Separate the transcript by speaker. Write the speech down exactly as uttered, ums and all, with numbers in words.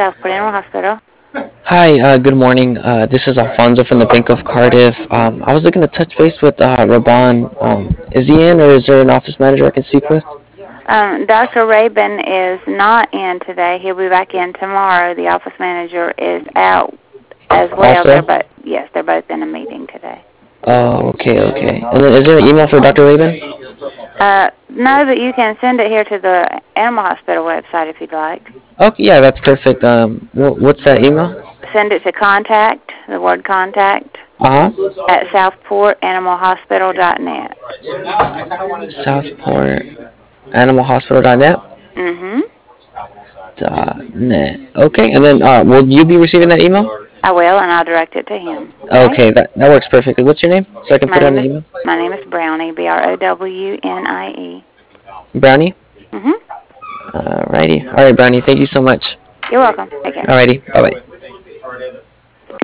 Speaker 1: Southport Animal Hospital.
Speaker 2: Hi, uh, good morning. Uh, this is Alfonso from the Bank of Cardiff. Um, I was looking to touch base with uh, Raban. Um, is he in, or is there an office manager I can speak with?
Speaker 1: Um, Doctor Rabin is not in today. He'll be back in tomorrow. The office manager is out as well. They're
Speaker 2: Also?
Speaker 1: both, yes, they're both in a meeting today.
Speaker 2: Oh, okay, okay. And then is there an email for Doctor Rabin?
Speaker 1: Uh, no, but you can send it here to the Animal Hospital website if you'd like.
Speaker 2: Okay, yeah, that's perfect. Um, wh- what's that email?
Speaker 1: Send it to contact, the word contact,
Speaker 2: Uh
Speaker 1: at southport animal hospital dot net.
Speaker 2: huh. Southport Animal Hospital dot net.
Speaker 1: Mm-hmm.
Speaker 2: Dot net. Okay, and then uh, will you be receiving that email?
Speaker 1: I will, and I'll direct it to him. Okay?
Speaker 2: Okay, that that works perfectly. What's your name, so I can
Speaker 1: My
Speaker 2: put it on
Speaker 1: name
Speaker 2: the
Speaker 1: is
Speaker 2: email?
Speaker 1: my name is Brownie, B R O W N I E.
Speaker 2: Brownie.
Speaker 1: Mm-hmm.
Speaker 2: Alrighty. All right, Brownie. Thank you so much.
Speaker 1: You're welcome. Take care.
Speaker 2: Alrighty. Bye bye.